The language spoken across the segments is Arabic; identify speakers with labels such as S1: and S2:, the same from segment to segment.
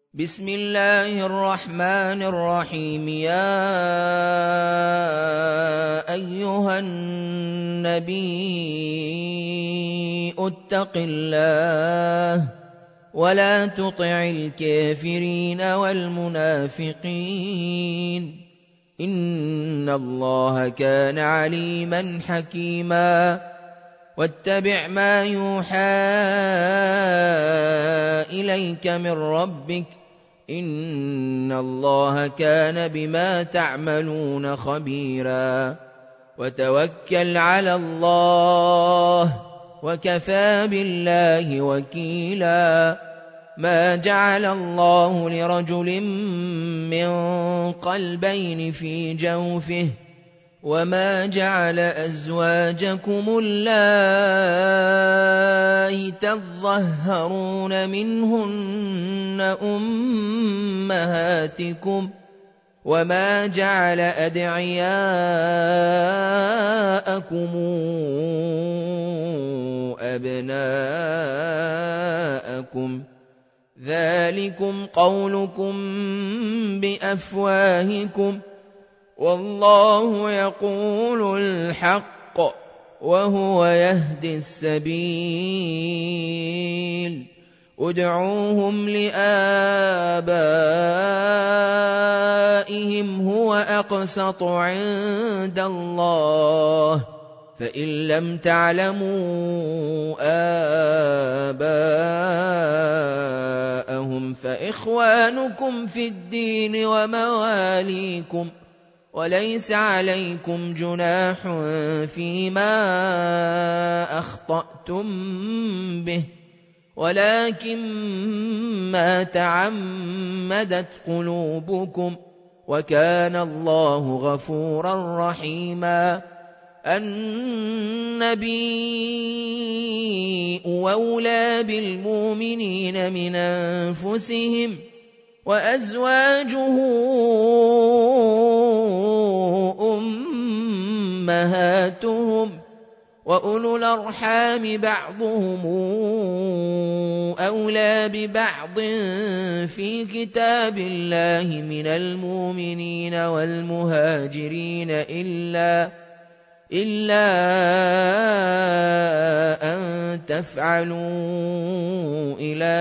S1: بسم الله الرحمن الرحيم. يا أيها النبي اتق الله ولا تطع الكافرين والمنافقين إن الله كان عليما حكيما. واتبع ما يوحى إليك من ربك إن الله كان بما تعملون خبيرا. وتوكل على الله وكفى بالله وكيلا. ما جعل الله لرجل من قلبين في جوفه وما جعل أزواجكم اللائي تظهرون منهن أمهاتكم وما جعل أدعياءكم أبناءكم ذلكم قولكم بأفواهكم والله يقول الحق وهو يهدي السبيل. ادعوهم لآبائهم هو أقسط عند الله فإن لم تعلموا آباءهم فإخوانكم في الدين ومواليكم وليس عليكم جناح فيما أخطأتم به ولكن ما تعمدت قلوبكم وكان الله غفورا رحيما. النبي أولى بالمؤمنين من أنفسهم وأزواجه أمهاتهم وأولو الأرحام بعضهم أولى ببعض في كتاب الله من المؤمنين والمهاجرين إلا أن تفعلوا إلى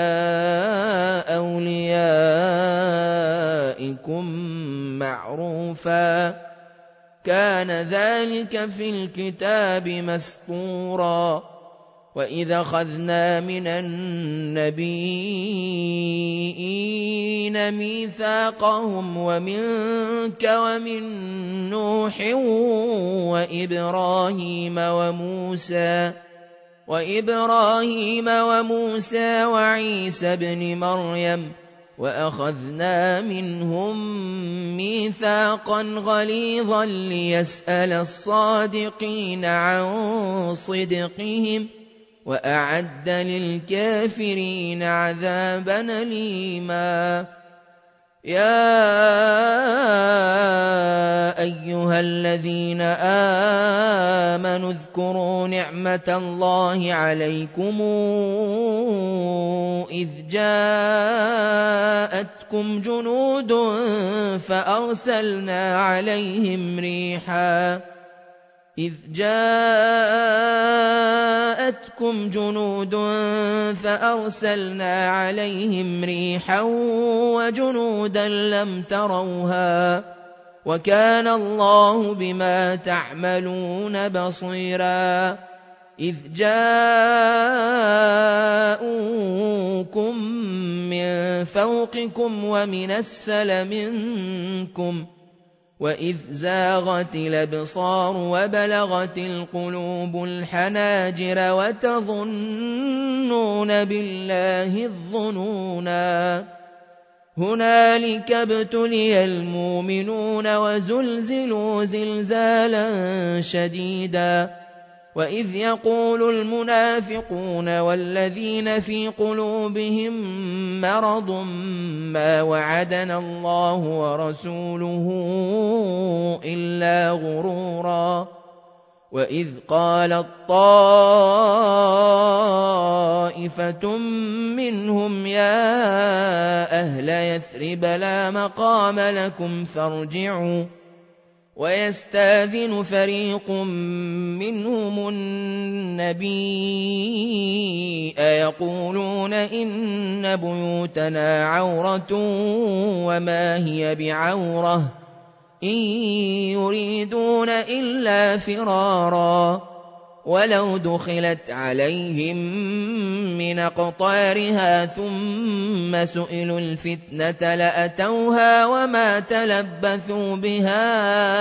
S1: أوليائكم معروفا كان ذلك في الكتاب مسطورا. وإذا أخذنا من النبيين ميثاقهم ومنك ومن نوح وإبراهيم وموسى وعيسى ابن مريم وأخذنا منهم ميثاقا غليظا ليسأل الصادقين عن صدقهم وأعد للكافرين عذابا أليما. يا أيها الذين آمنوا اذكروا نعمة الله عليكم إذ جاءتكم جنود فأرسلنا عليهم ريحا وجنودا لم تروها وكان الله بما تعملون بصيرا. إذ جاءوكم من فوقكم ومن أسفل منكم وإذ زاغت الأبصار وبلغت القلوب الحناجر وتظنون بالله الظنونا. هنالك ابتلي المؤمنون وزلزلوا زلزالا شديدا. وإذ يقول المنافقون والذين في قلوبهم مرض ما وعدنا الله ورسوله إلا غرورا. وإذ قالت طائفة منهم يا أهل يثرب لا مقام لكم فارجعوا ويستاذن فريق منهم النبي يقولون إن بيوتنا عورة وما هي بعورة إن يريدون إلا فرارا ولو دخلت عليهم من أقطارها ثم سئلوا الفتنة لأتوها وما تلبثوا بها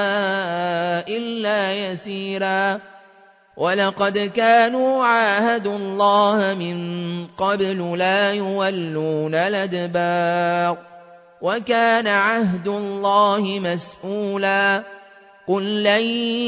S1: إلا يسيرا ولقد كانوا عاهدوا الله من قبل لا يولون الأدبار وكان عهد الله مسؤولا قل لن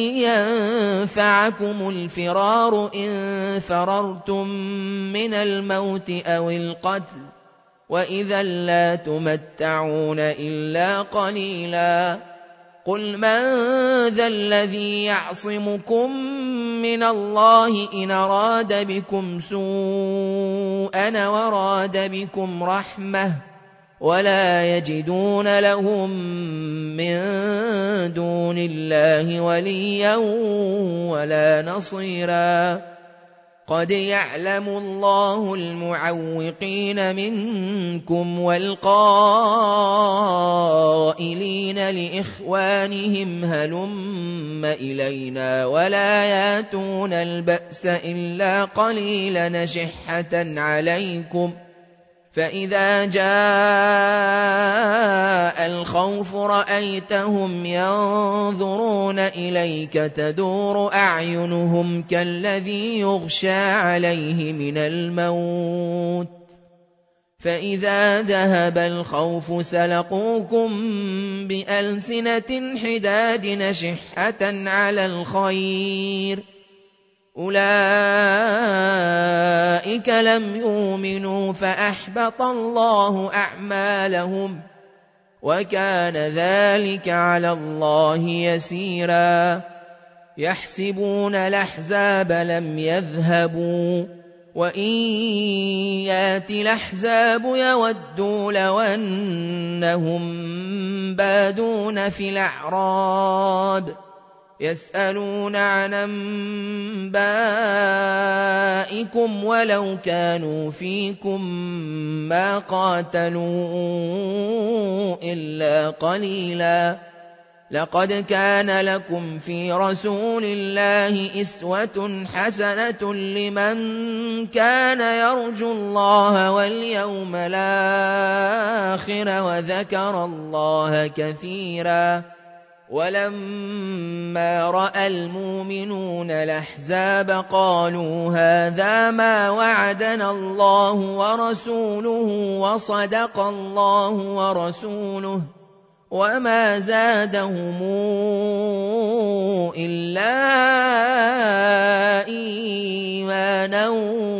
S1: ينفعكم الفرار إن فررتم من الموت أو القتل وإذا لا تمتعون إلا قليلا قل من ذا الذي يعصمكم من الله إن أراد بكم سوءا وراد بكم رحمة ولا يجدون لهم من دون الله وليا ولا نصيرا قد يعلم الله المعوقين منكم والقائلين لإخوانهم هلم إلينا ولا ياتون البأس إلا قليلا نشحة عليكم فإذا جاء الخوف رأيتهم ينظرون إليك تدور أعينهم كالذي يغشى عليه من الموت فإذا ذهب الخوف سلقوكم بألسنة حداد نشحة على الخير أولئك لم يؤمنوا فأحبط الله أعمالهم وكان ذلك على الله يسيرا يحسبون الأحزاب لم يذهبوا وإن يأتي الأحزاب يودوا لو أنهم بادون في الأعراب يسألون عن أنبائكم ولو كانوا فيكم ما قاتلوا إلا قليلا لقد كان لكم في رسول الله أسوة حسنة لمن كان يرجو الله واليوم الآخر وذكر الله كثيرا ولما رأى المؤمنون الأحزاب قالوا هذا ما وعدنا الله ورسوله وصدق الله ورسوله وما زادهم إلا إيمانا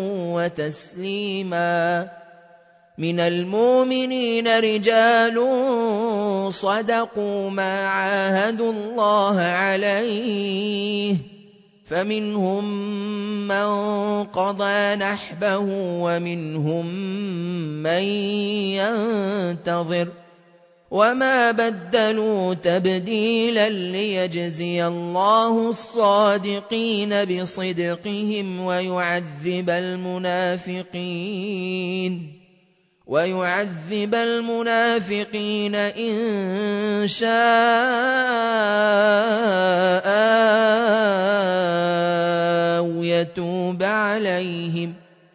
S1: وتسليما من المؤمنين رجال صدقوا ما عاهدوا الله عليه فمنهم من قضى نحبه ومنهم من ينتظر وما بدلوا تبديلا ليجزي الله الصادقين بصدقهم ويعذب المنافقين إن شاء أو يتوب عليهم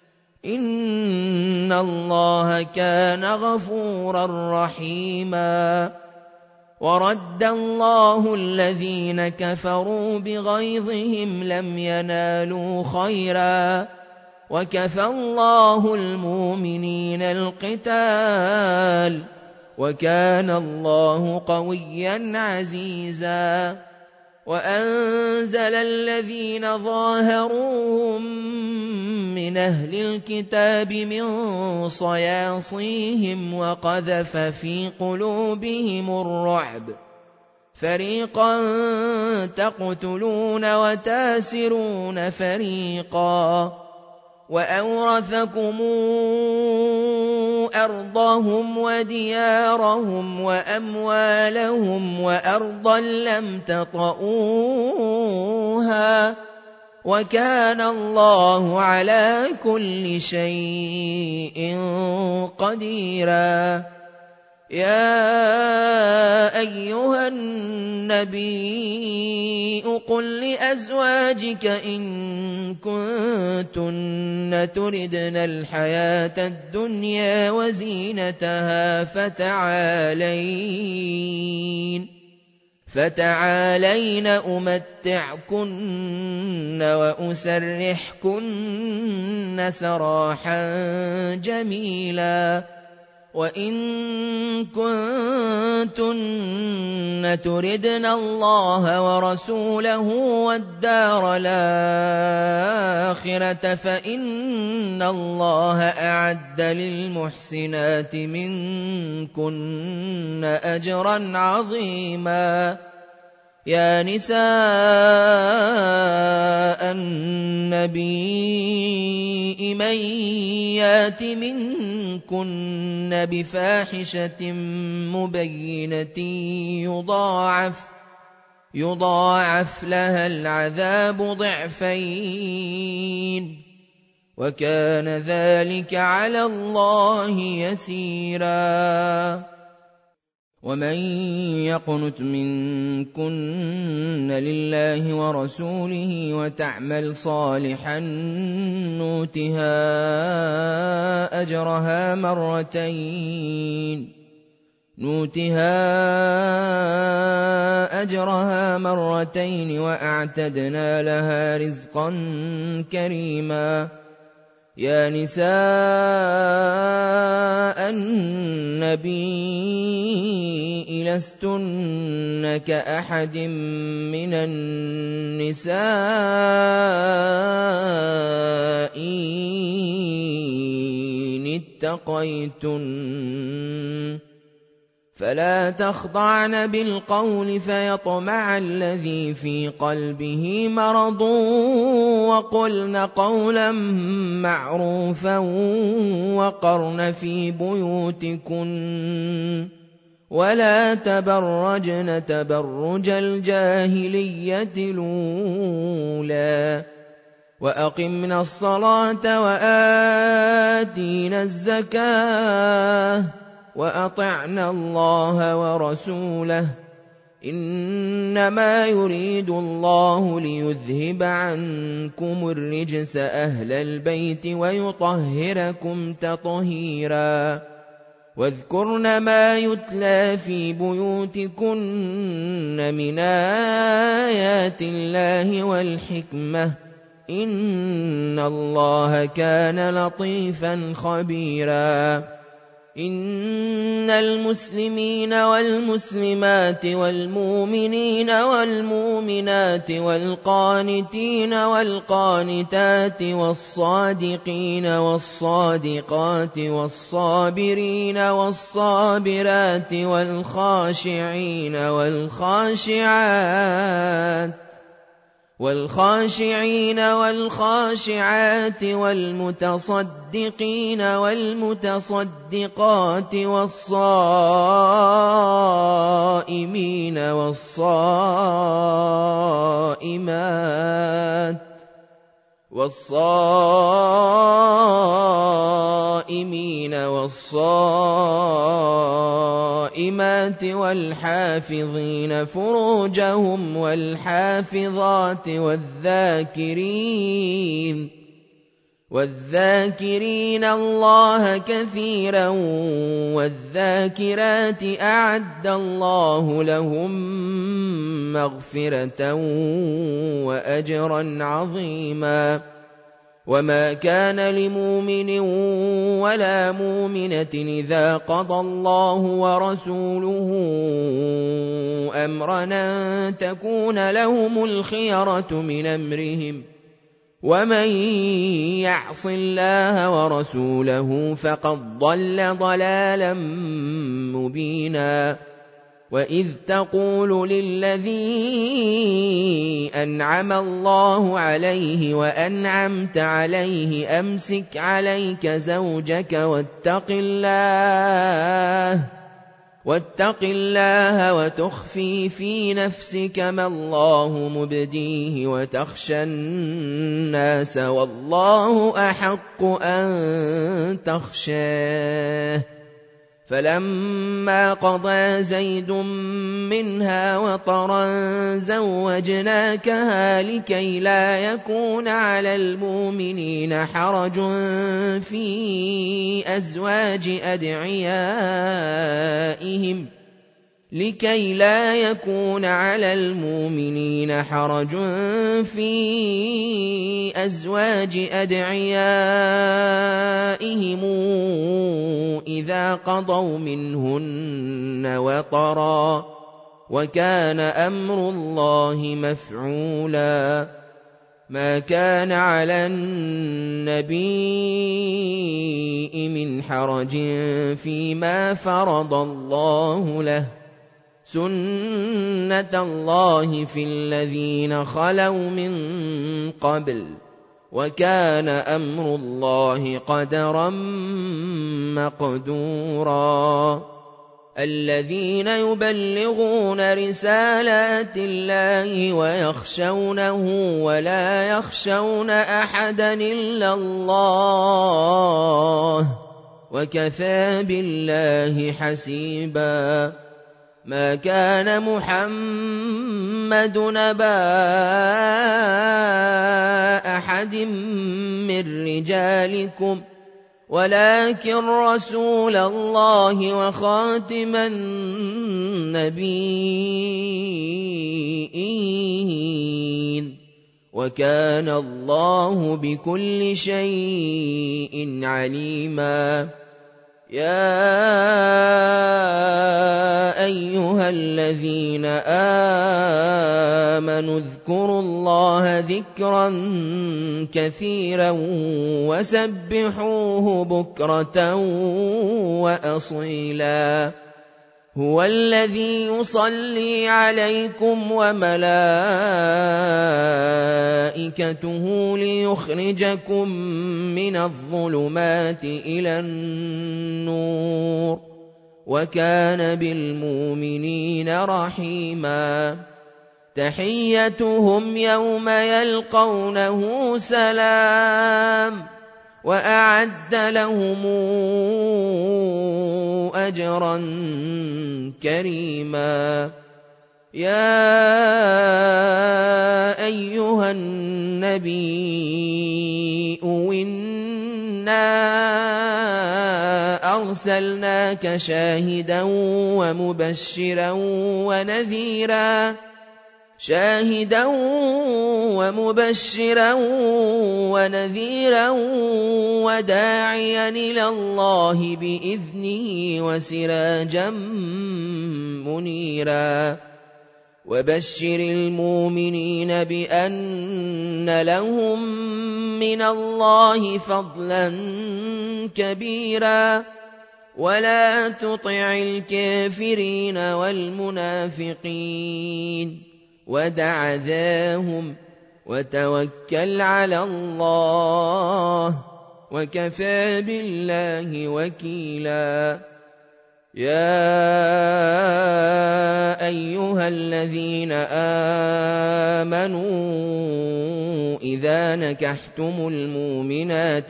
S1: إن الله كان غفورا رحيما ورد الله الذين كفروا بغيظهم لم ينالوا خيرا وكفى الله المؤمنين القتال وكان الله قويا عزيزا وأنزل الذين ظاهروهم من أهل الكتاب من صياصيهم وقذف في قلوبهم الرعب فريقا تقتلون وتاسرون فريقا وأورثكم أرضهم وديارهم وأموالهم وأرضا لم تطئوها وكان الله على كل شيء قديرا. يا أيها النبي قل لأزواجك إن كنتن تردن الحياة الدنيا وزينتها فتعالين أمتعكن وأسرحكن سراحا جميلا. وإن كنتن تردن الله ورسوله والدار الآخرة فإن الله أعد للمحسنات منكن أجرا عظيما. يا نساء النبي من يات منكن بفاحشة مبينة يضاعف لها العذاب ضعفين وكان ذلك على الله يسيرا. ومن يقنت منكن لله ورسوله وتعمل صالحا نؤتها أجرها مرتين وأعتدنا لها رزقا كريما. يا نساء النبي لستن كأحد من النساء إن اتقيتن فلا تخضعن بالقول فيطمع الذي في قلبه مرض وقلن قولا معروفا وقرن في بيوتكن ولا تبرجن تبرج الجاهلية الأولى وأقمنا الصلاة وآتينا الزكاة وأطعنا الله ورسوله إنما يريد الله ليذهب عنكم الرجس أهل البيت ويطهركم تطهيرا. واذكرن ما يتلى في بيوتكن من آيات الله والحكمة إن الله كان لطيفا خبيرا. إن المسلمين والمسلمات والمؤمنين والمؤمنات والقانتين والقانتات والصادقين والصادقات والصابرين والصابرات والخاشعين والخاشعات والمتصدقين والمتصدقات والصائمين والصائمات والحافظين فروجهم والحافظات والذاكرين الله كثيرا والذاكرات أعد الله لهم مغفرة وأجرا عظيما. وما كان لمؤمن ولا مؤمنة إذا قضى الله ورسوله أمرا أن تكون لهم الخيرة من أمرهم ومن يعص الله ورسوله فقد ضل ضلالا مبينا. وإذ تقول للذي أنعم الله عليه وأنعمت عليه أمسك عليك زوجك واتق الله وتخفي في نفسك ما الله مبديه وتخشى الناس والله أحق أن تخشاه. فلما قضى زيد منها وطرا زوجناكها لكي لا يكون على المؤمنين حرج في أزواج أدعيائهم إذا قضوا منهن وطرا وكان أمر الله مفعولا. ما كان على النبي من حرج فيما فرض الله له، سنة الله في الذين خلوا من قبل، وكان أمر الله قدرا مقدورا. الذين يبلغون رسالات الله ويخشونه ولا يخشون أحدا إلا الله وكفى بالله حسيبا. ما كان محمد نبا أحد من رجالكم ولكن رسول الله وخاتم النبيين وكان الله بكل شيء عليما. يا أيها الذين آمنوا اذكروا الله ذكرا كثيرا وسبحوه بكرة وأصيلا. هو الذي يصلي عليكم وملائكته ليخرجكم من الظلمات إلى النور وكان بالمؤمنين رحيما. تحيتهم يوم يلقونه سلام وأعد لهم أجرا كريما. يا أيها النبي إنا أرسلناك شاهدا ومبشرا ونذيرا وداعيا إلى الله بإذنه وسراجا منيرا. وبشر المؤمنين بأن لهم من الله فضلا كبيرا ولا تطع الكافرين والمنافقين ودع ذاهم وتوكل على الله وكفى بالله وكيلا. يا أيها الذين آمنوا إذا نكحتم المؤمنات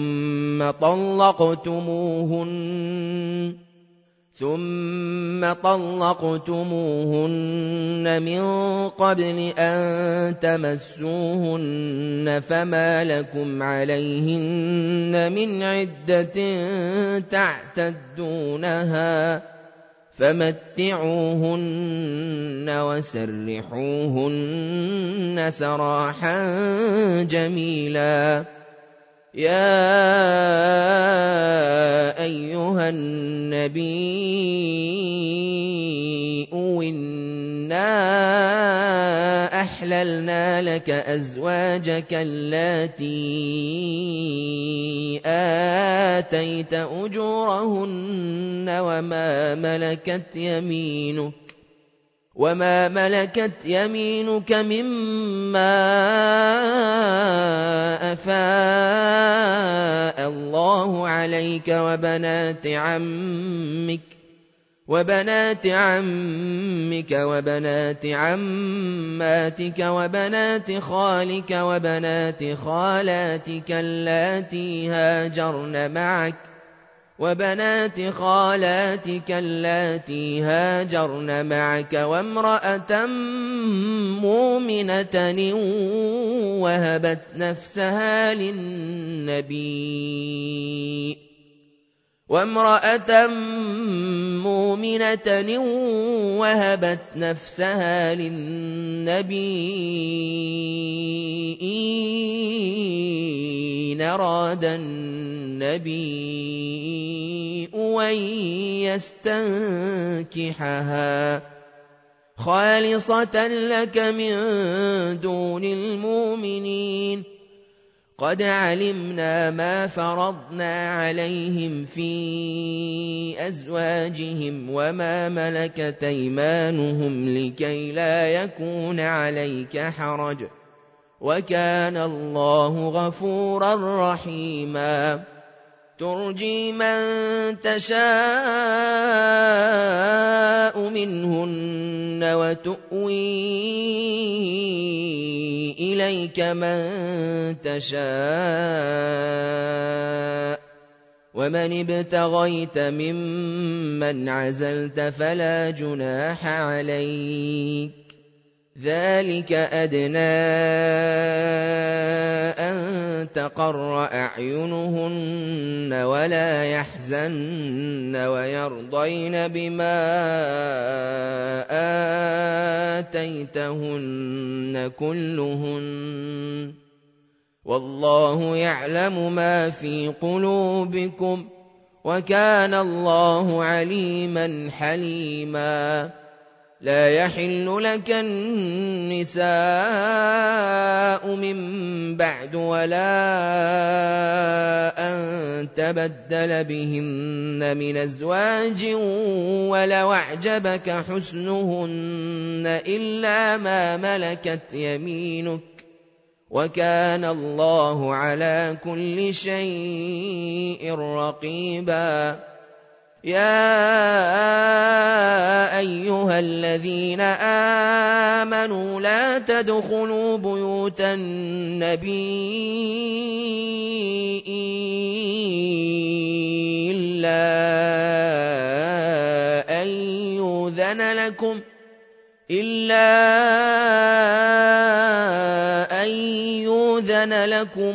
S1: ثم طلقتموهن من قبل أن تمسوهن فما لكم عليهن من عدة تعتدونها فمتعوهن وسرحوهن سراحا جميلا. يا أيها النبي إنا أحللنا لك أزواجك اللاتي آتيت أجورهن وما ملكت يمينك وما ملكت يمينك مما أفاء الله عليك وبنات عمك وبنات عماتك وبنات خالك وبنات خالاتك اللاتي هاجرن معك وامرأة مؤمنة وهبت نفسها للنبي إن أراد النبي أن يستنكحها خالصة لك من دون المؤمنين. قد علمنا ما فرضنا عليهم في أزواجهم وما ملكت أيمانهم لكي لا يكون عليك حرج وكان الله غفورا رحيما. ترجي من تشاء منهن وتؤوي إليك من تشاء ومن ابتغيت ممن عزلت فلا جناح عليك ذلك أدنى أن تقر أعينهن ولا يحزن ويرضين بما آتيتهن كلهن والله يعلم ما في قلوبكم وكان الله عليما حليما. لا يحل لك النساء من بعد ولا أن تبدل بهن من أزواج ولو أعجبك حسنهن إلا ما ملكت يمينك وكان الله على كل شيء رقيبا. يا أيها الذين آمنوا لا تدخلوا بيوت النبي إلا أن يؤذن لكم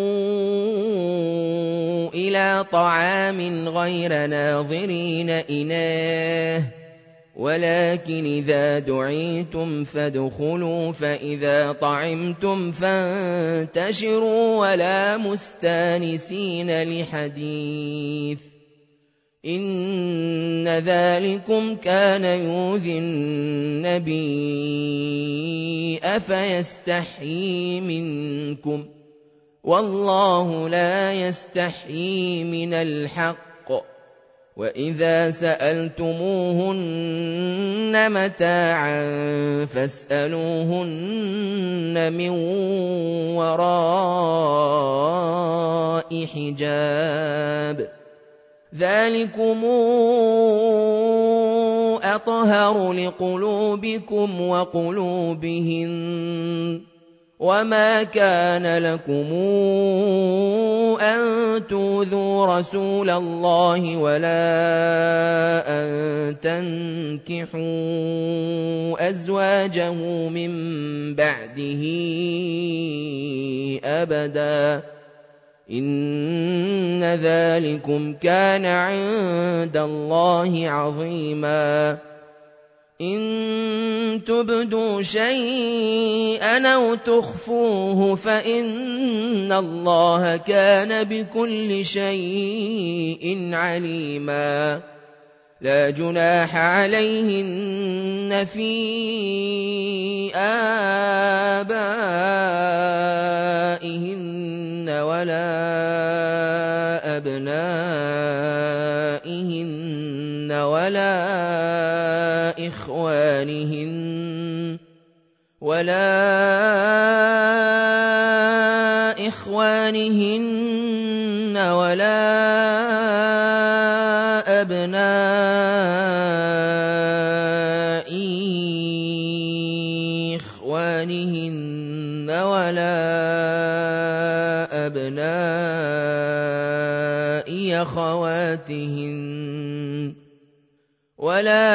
S1: إلى طعام غير ناظرين إناه ولكن إذا دعيتم فادخلوا فإذا طعمتم فانتشروا ولا مستانسين لحديث إن ذلكم كان يؤذي النبي أفيستحيي منكم والله لا يستحيي من الحق. وإذا سألتموهن متاعا فاسألوهن من وراء حجاب ذلكم أطهر لقلوبكم وقلوبهن. وما كان لكم أن تؤذوا رسول الله ولا أن تنكحوا أزواجه من بعده أبدا إن ذلكم كان عند الله عظيما. إن تبدوا شيئا أو تخفوه فإن الله كان بكل شيء عليما. لا جناح عليهن في آبائهن ولا أبنائهن إخوانهن ولا أبناء إخوانهن ولا أبناء أخواتهن ولا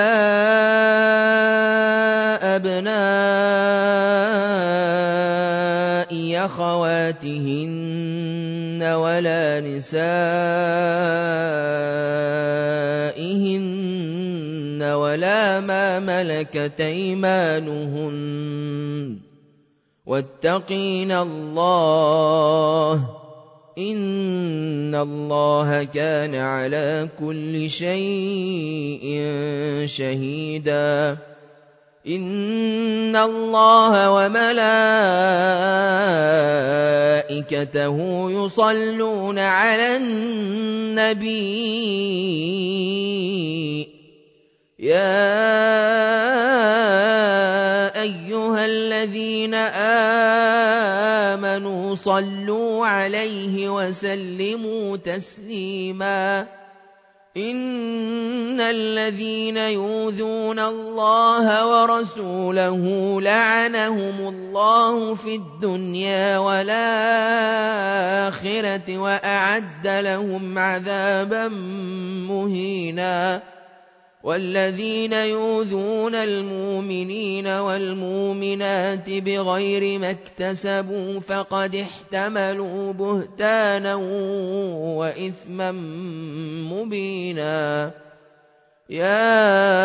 S1: نسائهن ولا ما ملكت أيمانهن واتقين الله إن الله كان على كل شيء شهيدا إن الله وملائكته يصلون على النبي يا أيها الذين آمنوا صلوا عليه وسلموا تسليما إن الذين يؤذون الله ورسوله لعنهم الله في الدنيا والآخرة وأعد لهم عذابا مهينا والذين يؤذون المؤمنين والمؤمنات بغير ما اكتسبوا فقد احتملوا بهتانا وإثما مبينا يا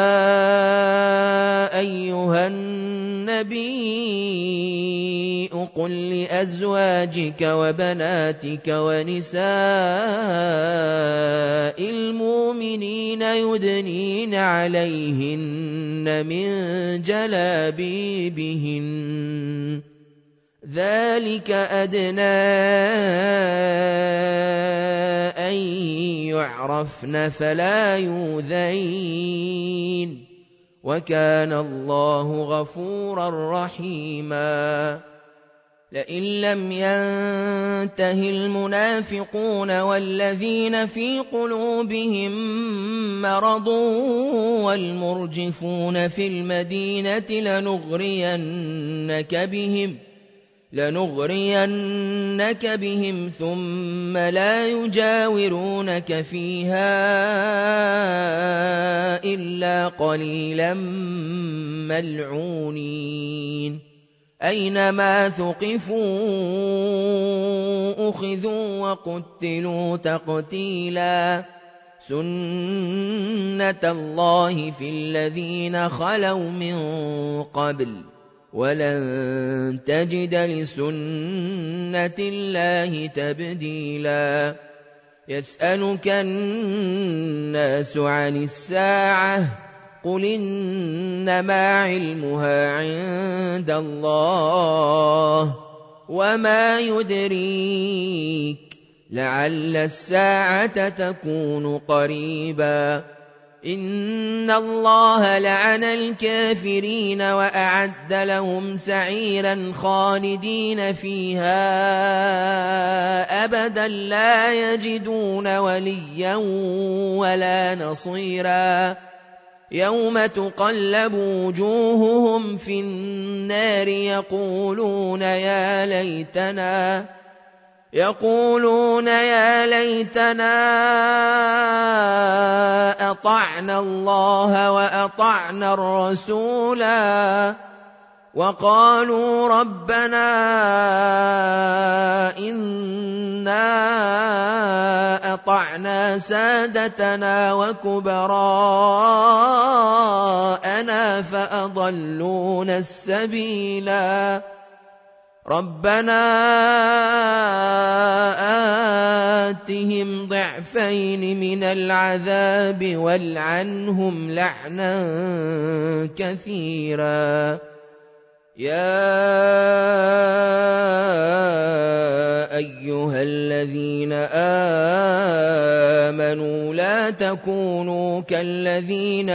S1: أيها النبي قل لأزواجك وبناتك ونساء المؤمنين يدنين عليهن من جلابيبهن ذلك أدنى أن يعرفن فلا يؤذين وكان الله غفورا رحيما لئن لم ينته المنافقون والذين في قلوبهم مرض والمرجفون في المدينة لنغرينك بهم ثم لا يجاورونك فيها إلا قليلا ملعونين أينما ثقفوا أخذوا وقتلوا تقتيلا سنة الله في الذين خلوا من قبل ولن تجد لسنة الله تبديلا يسألك الناس عن الساعة قل إنما علمها عند الله وما يدريك لعل الساعة تكون قريبا إن الله لعن الكافرين وأعد لهم سعيرا خالدين فيها أبدا لا يجدون وليا ولا نصيرا يوم تقلب وجوههم في النار يقولون يا ليتنا أطعنا الله وأطعنا الرسولا وقالوا ربنا إنا أطعنا سادتنا وكبراءنا فأضلونا السبيلا ربنا آتهم ضعفين من العذاب والعنهم لعنا كثيرا يا أيها الذين آمنوا لا تكونوا كالذين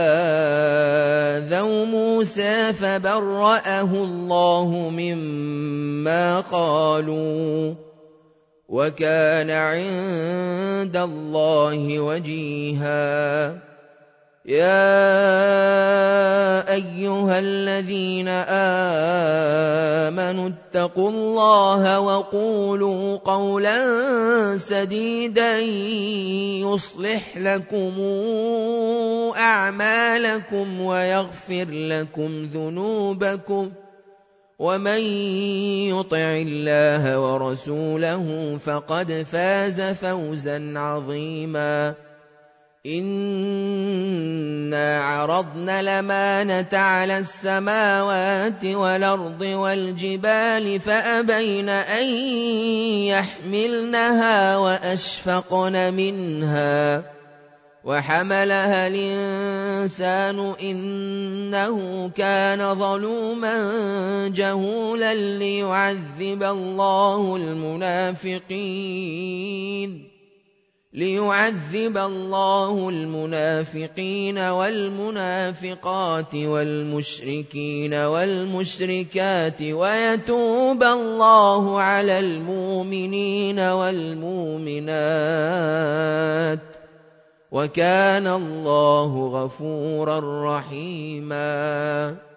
S1: آذوا موسى فبرأه الله مما قالوا وكان عند الله وجيها يا أيها الذين آمنوا اتقوا الله وقولوا قولا سديدا يصلح لكم أعمالكم ويغفر لكم ذنوبكم ومن يطع الله ورسوله فقد فاز فوزا عظيما إنا عرضنا الأمانة على السماوات والأرض والجبال فأبين أن يحملنها وأشفقن منها وحملها الإنسان إنه كان ظلوما جهولا ليعذب الله المنافقين والمنافقات والمشركين والمشركات ويتوب الله على المؤمنين والمؤمنات وكان الله غفورا رحيما